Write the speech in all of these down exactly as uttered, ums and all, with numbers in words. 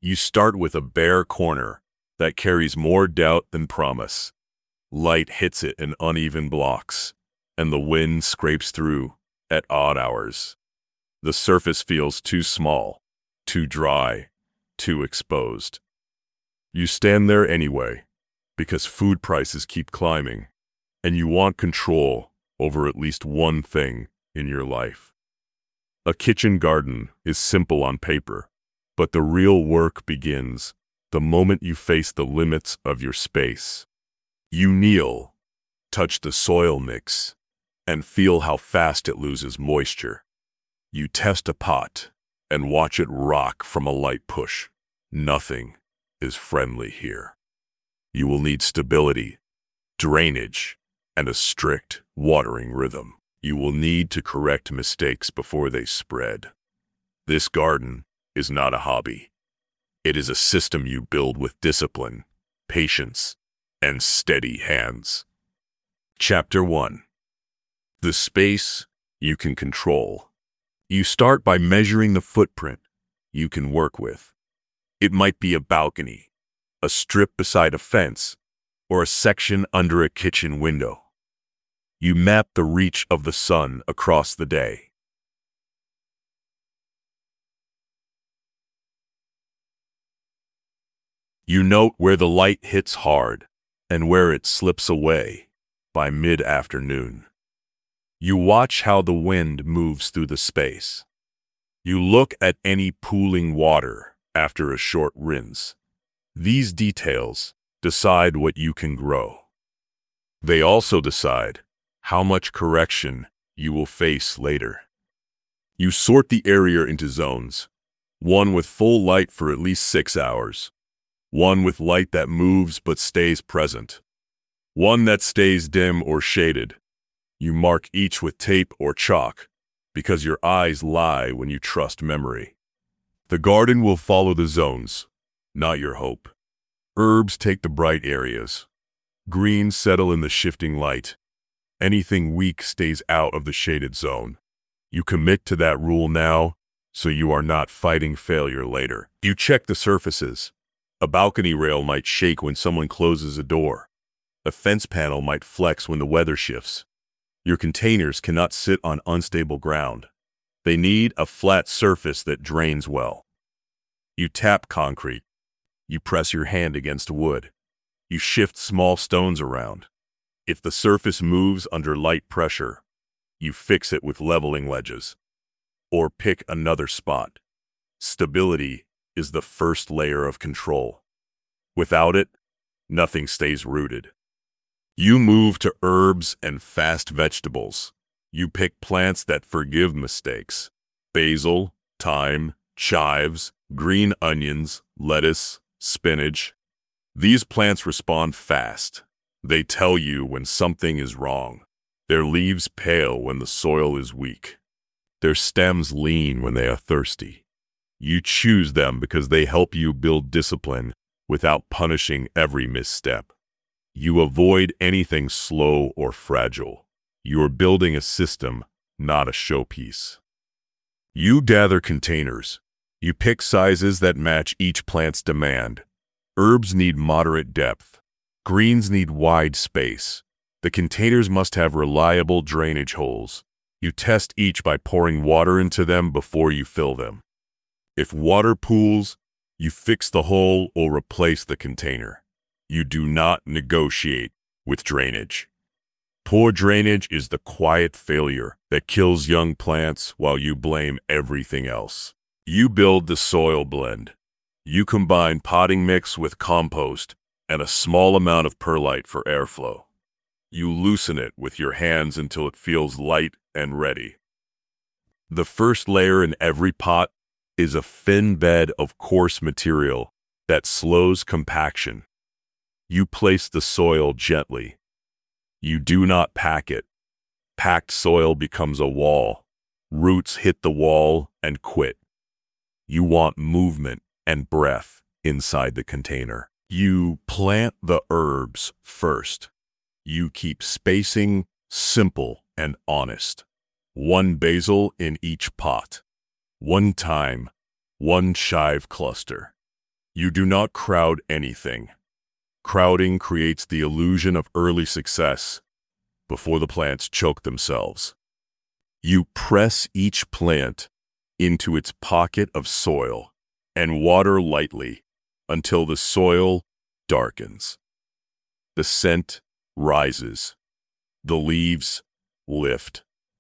You start with a bare corner that carries more doubt than promise. Light hits it in uneven blocks, and the wind scrapes through at odd hours. The surface feels too small, too dry, too exposed. You stand there anyway, because food prices keep climbing, and you want control over at least one thing in your life. A kitchen garden is simple on paper, but the real work begins the moment you face the limits of your space. You kneel, touch the soil mix, and feel how fast it loses moisture. You test a pot and watch it rock from a light push. Nothing is friendly here. You will need stability, drainage, and a strict watering rhythm. You will need to correct mistakes before they spread. This garden is not a hobby. It is a system you build with discipline, patience, and steady hands. Chapter one. The space you can control. You start by measuring the footprint you can work with. It might be a balcony, a strip beside a fence, or a section under a kitchen window. You map the reach of the sun across the day. You note where the light hits hard and where it slips away by mid-afternoon. You watch how the wind moves through the space. You look at any pooling water after a short rinse. These details decide what you can grow. They also decide how much correction you will face later. You sort the area into zones, one with full light for at least six hours, one with light that moves but stays present, one that stays dim or shaded. You mark each with tape or chalk because your eyes lie when you trust memory. The garden will follow the zones, not your hope. Herbs take the bright areas. Greens settle in the shifting light. Anything weak stays out of the shaded zone. You commit to that rule now, so you are not fighting failure later. You check the surfaces. A balcony rail might shake when someone closes a door. A fence panel might flex when the weather shifts. Your containers cannot sit on unstable ground. They need a flat surface that drains well. You tap concrete. You press your hand against wood. You shift small stones around. If the surface moves under light pressure, you fix it with leveling ledges. Or pick another spot. Stability is the first layer of control. Without it, nothing stays rooted. You move to herbs and fast vegetables. You pick plants that forgive mistakes. Basil, thyme, chives, green onions, lettuce, spinach. These plants respond fast. They tell you when something is wrong. Their leaves pale when the soil is weak. Their stems lean when they are thirsty. You choose them because they help you build discipline without punishing every misstep. You avoid anything slow or fragile. You are building a system, not a showpiece. You gather containers. You pick sizes that match each plant's demand. Herbs need moderate depth. Greens need wide space. The containers must have reliable drainage holes. You test each by pouring water into them before you fill them. If water pools, you fix the hole or replace the container. You do not negotiate with drainage. Poor drainage is the quiet failure that kills young plants while you blame everything else. You build the soil blend. You combine potting mix with compost and a small amount of perlite for airflow. You loosen it with your hands until it feels light and ready. The first layer in every pot is a thin bed of coarse material that slows compaction. You place the soil gently. You do not pack it. Packed soil becomes a wall. Roots hit the wall and quit. You want movement and breath inside the container. You plant the herbs first. You keep spacing simple and honest. One basil in each pot. One thyme, one chive cluster. You do not crowd anything. Crowding creates the illusion of early success before the plants choke themselves. You press each plant into its pocket of soil and water lightly until the soil darkens. The scent rises. The leaves lift.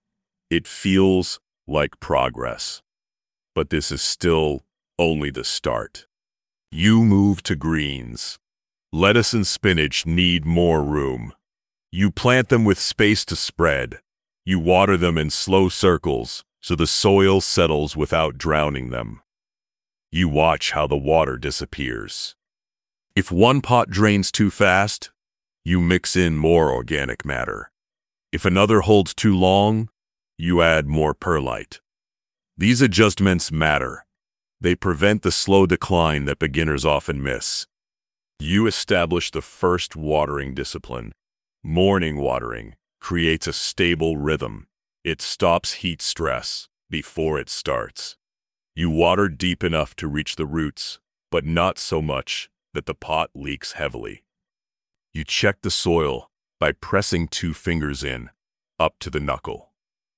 It feels like progress. But this is still only the start. You move to greens. Lettuce and spinach need more room. You plant them with space to spread. You water them in slow circles so the soil settles without drowning them. You watch how the water disappears. If one pot drains too fast, you mix in more organic matter. If another holds too long, you add more perlite. These adjustments matter. They prevent the slow decline that beginners often miss. You establish the first watering discipline. Morning watering creates a stable rhythm. It stops heat stress before it starts. You water deep enough to reach the roots, but not so much that the pot leaks heavily. You check the soil by pressing two fingers in, up to the knuckle.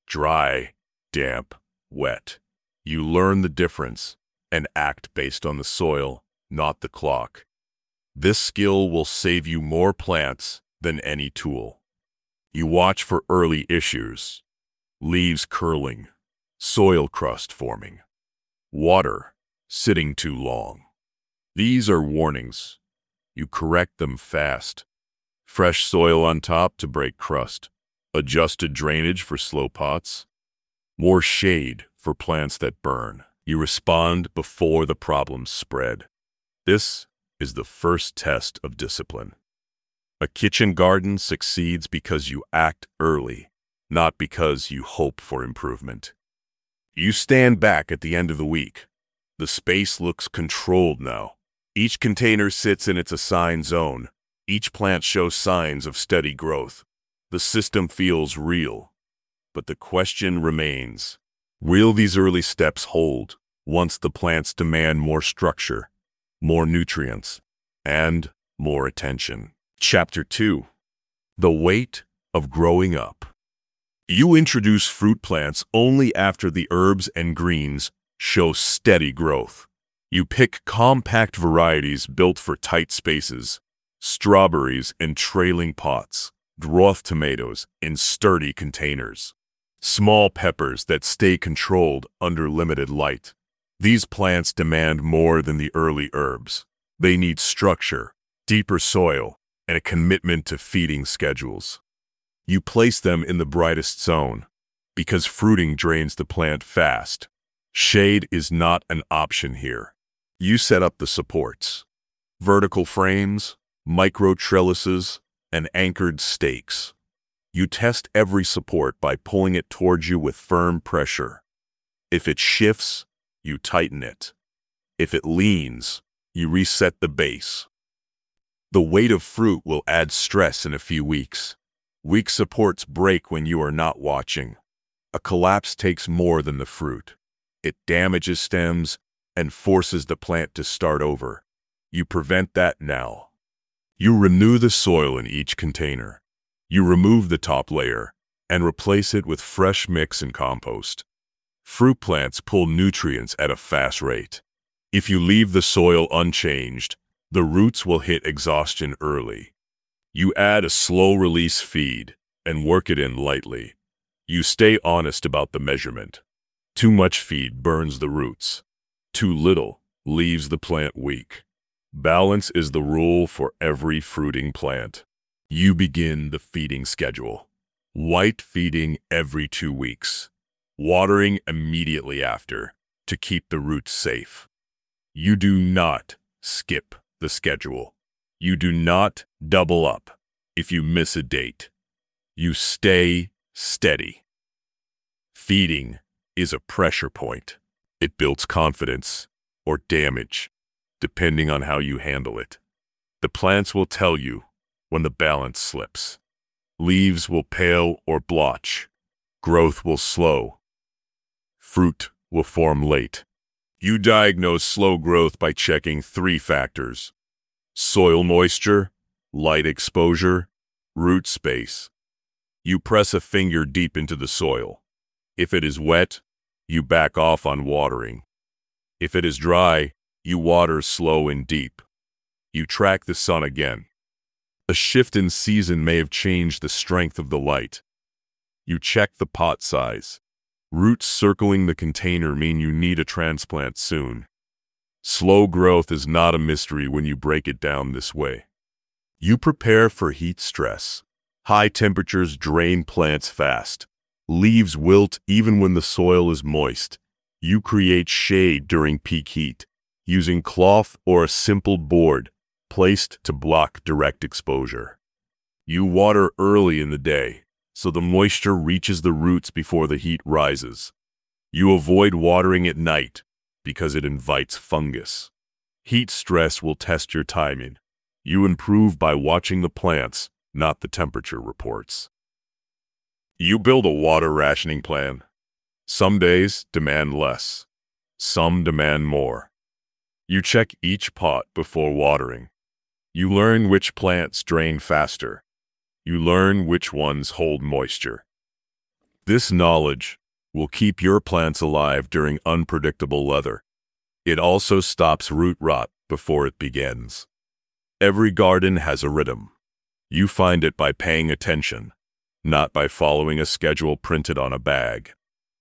Dry, damp, wet. You learn the difference and act based on the soil, not the clock. This skill will save you more plants than any tool. You watch for early issues. Leaves curling, soil crust forming, water sitting too long. These are warnings. You correct them fast. Fresh soil on top to break crust. Adjusted drainage for slow pots. More shade for plants that burn. You respond before the problems spread. This is the first test of discipline. A kitchen garden succeeds because you act early, not because you hope for improvement. You stand back at the end of the week. The space looks controlled now. Each container sits in its assigned zone. Each plant shows signs of steady growth. The system feels real. But the question remains, will these early steps hold once the plants demand more structure, more nutrients, and more attention? Chapter two. The Weight of Growing Up. You introduce fruit plants only after the herbs and greens show steady growth. You pick compact varieties built for tight spaces, strawberries in trailing pots, dwarf tomatoes in sturdy containers, small peppers that stay controlled under limited light. These plants demand more than the early herbs. They need structure, deeper soil, and a commitment to feeding schedules. You place them in the brightest zone because fruiting drains the plant fast. Shade is not an option here. You set up the supports. Vertical frames, micro trellises, and anchored stakes. You test every support by pulling it towards you with firm pressure. If it shifts, you tighten it. If it leans, you reset the base. The weight of fruit will add stress in a few weeks. Weak supports break when you are not watching. A collapse takes more than the fruit. It damages stems and forces the plant to start over. You prevent that now. You renew the soil in each container. You remove the top layer and replace it with fresh mix and compost. Fruit plants pull nutrients at a fast rate. If you leave the soil unchanged, the roots will hit exhaustion early. You add a slow-release feed and work it in lightly. You stay honest about the measurement. Too much feed burns the roots. Too little leaves the plant weak. Balance is the rule for every fruiting plant. You begin the feeding schedule. White feeding every two weeks. Watering immediately after to keep the roots safe. You do not skip the schedule. You do not double up if you miss a date. You stay steady. Feeding is a pressure point. It builds confidence or damage, depending on how you handle it. The plants will tell you when the balance slips. Leaves will pale or blotch. Growth will slow. Fruit will form late. You diagnose slow growth by checking three factors: soil moisture, light exposure, root space. You press a finger deep into the soil. If it is wet, you back off on watering. If it is dry, you water slow and deep. You track the sun again. A shift in season may have changed the strength of the light. You check the pot size. Roots circling the container mean you need a transplant soon. Slow growth is not a mystery when you break it down this way. You prepare for heat stress. High temperatures drain plants fast. Leaves wilt even when the soil is moist. You create shade during peak heat, using cloth or a simple board placed to block direct exposure. You water early in the day, so the moisture reaches the roots before the heat rises. You avoid watering at night because it invites fungus. Heat stress will test your timing. You improve by watching the plants, not the temperature reports. You build a water rationing plan. Some days demand less. Some demand more. You check each pot before watering. You learn which plants drain faster. You learn which ones hold moisture. This knowledge will keep your plants alive during unpredictable weather. It also stops root rot before it begins. Every garden has a rhythm. You find it by paying attention, not by following a schedule printed on a bag.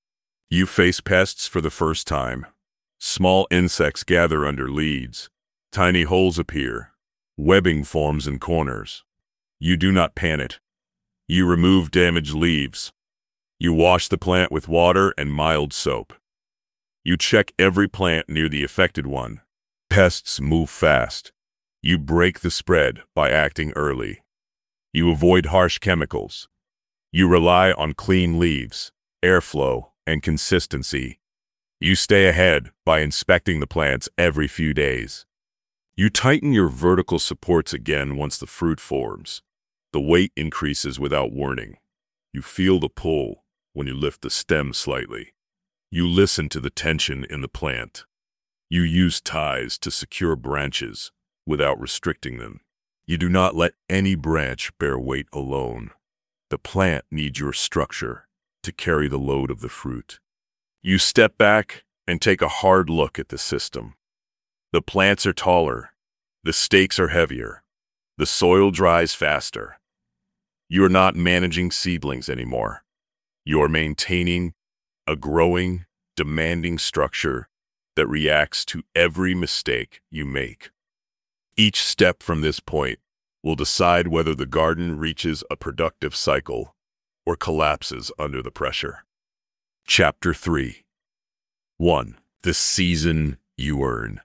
You face pests for the first time. Small insects gather under leaves. Tiny holes appear. Webbing forms in corners. You do not panic. You remove damaged leaves. You wash the plant with water and mild soap. You check every plant near the affected one. Pests move fast. You break the spread by acting early. You avoid harsh chemicals. You rely on clean leaves, airflow, and consistency. You stay ahead by inspecting the plants every few days. You tighten your vertical supports again once the fruit forms. The weight increases without warning. You feel the pull when you lift the stem slightly. You listen to the tension in the plant. You use ties to secure branches without restricting them. You do not let any branch bear weight alone. The plant needs your structure to carry the load of the fruit. You step back and take a hard look at the system. The plants are taller. The stakes are heavier. The soil dries faster. You are not managing seedlings anymore. You are maintaining a growing, demanding structure that reacts to every mistake you make. Each step from this point will decide whether the garden reaches a productive cycle or collapses under the pressure. Chapter three. one. The season you earn.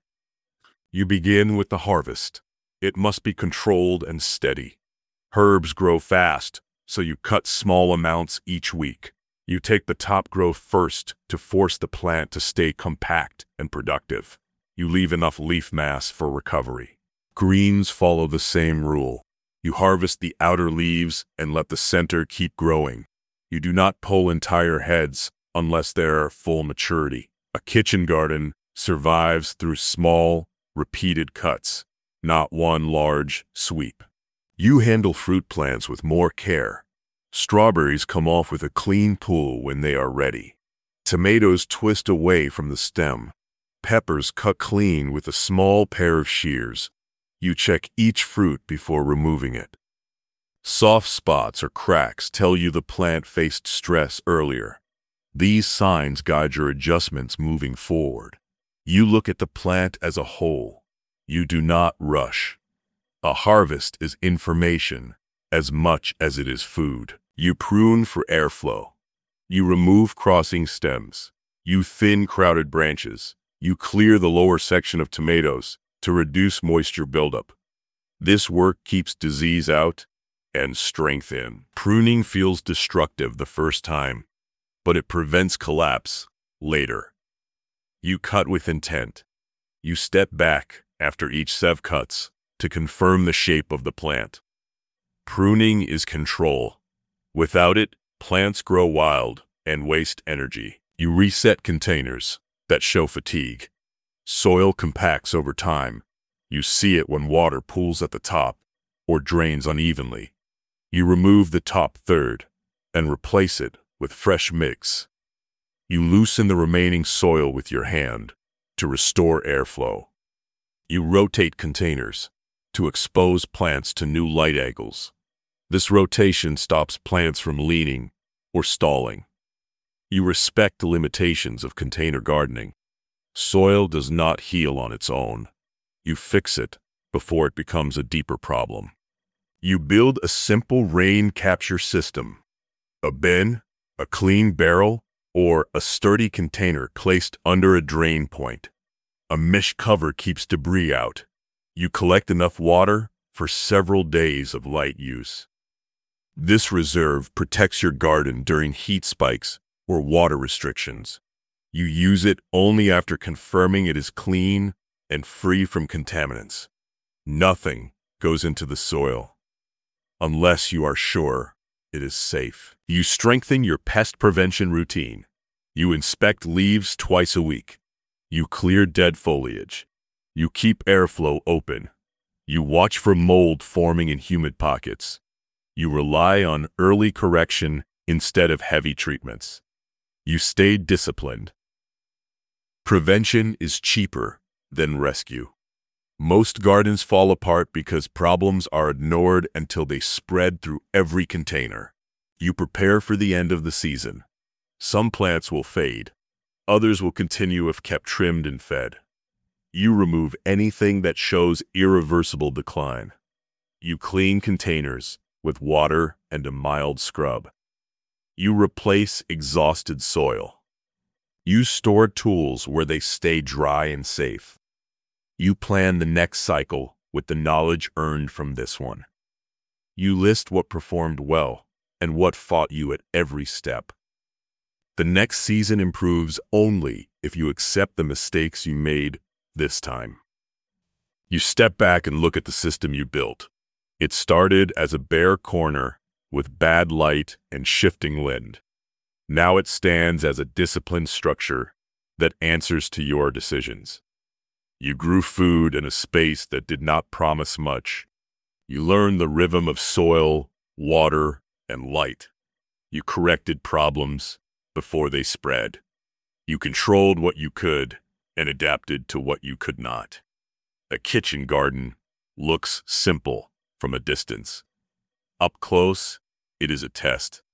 You begin with the harvest. It must be controlled and steady. Herbs grow fast, so you cut small amounts each week. You take the top growth first to force the plant to stay compact and productive. You leave enough leaf mass for recovery. Greens follow the same rule. You harvest the outer leaves and let the center keep growing. You do not pull entire heads unless they are full maturity. A kitchen garden survives through small, repeated cuts, not one large sweep. You handle fruit plants with more care. Strawberries come off with a clean pull when they are ready. Tomatoes twist away from the stem. Peppers cut clean with a small pair of shears. You check each fruit before removing it. Soft spots or cracks tell you the plant faced stress earlier. These signs guide your adjustments moving forward. You look at the plant as a whole. You do not rush. A harvest is information as much as it is food. You prune for airflow. You remove crossing stems. You thin crowded branches. You clear the lower section of tomatoes to reduce moisture buildup. This work keeps disease out and strength in. Pruning feels destructive the first time, but it prevents collapse later. You cut with intent. You step back after each sev cuts to confirm the shape of the plant. Pruning is control. Without it, plants grow wild and waste energy. You reset containers that show fatigue. Soil compacts over time. You see it when water pools at the top or drains unevenly. You remove the top third and replace it with fresh mix. You loosen the remaining soil with your hand to restore airflow. You rotate containers to expose plants to new light angles. This rotation stops plants from leaning or stalling. You respect the limitations of container gardening. Soil does not heal on its own. You fix it before it becomes a deeper problem. You build a simple rain capture system. A bin, a clean barrel, or a sturdy container placed under a drain point. A mesh cover keeps debris out. You collect enough water for several days of light use. This reserve protects your garden during heat spikes or water restrictions. You use it only after confirming it is clean and free from contaminants. Nothing goes into the soil unless you are sure it is safe. You strengthen your pest prevention routine. You inspect leaves twice a week. You clear dead foliage. You keep airflow open. You watch for mold forming in humid pockets. You rely on early correction instead of heavy treatments. You stay disciplined. Prevention is cheaper than rescue. Most gardens fall apart because problems are ignored until they spread through every container. You prepare for the end of the season. Some plants will fade. Others will continue if kept trimmed and fed. You remove anything that shows irreversible decline. You clean containers with water and a mild scrub. You replace exhausted soil. You store tools where they stay dry and safe. You plan the next cycle with the knowledge earned from this one. You list what performed well and what fought you at every step. The next season improves only if you accept the mistakes you made this time. You step back and look at the system you built. It started as a bare corner with bad light and shifting wind. Now it stands as a disciplined structure that answers to your decisions. You grew food in a space that did not promise much. You learned the rhythm of soil, water, and light. You corrected problems before they spread. You controlled what you could and adapted to what you could not. A kitchen garden looks simple from a distance. Up close, it is a test.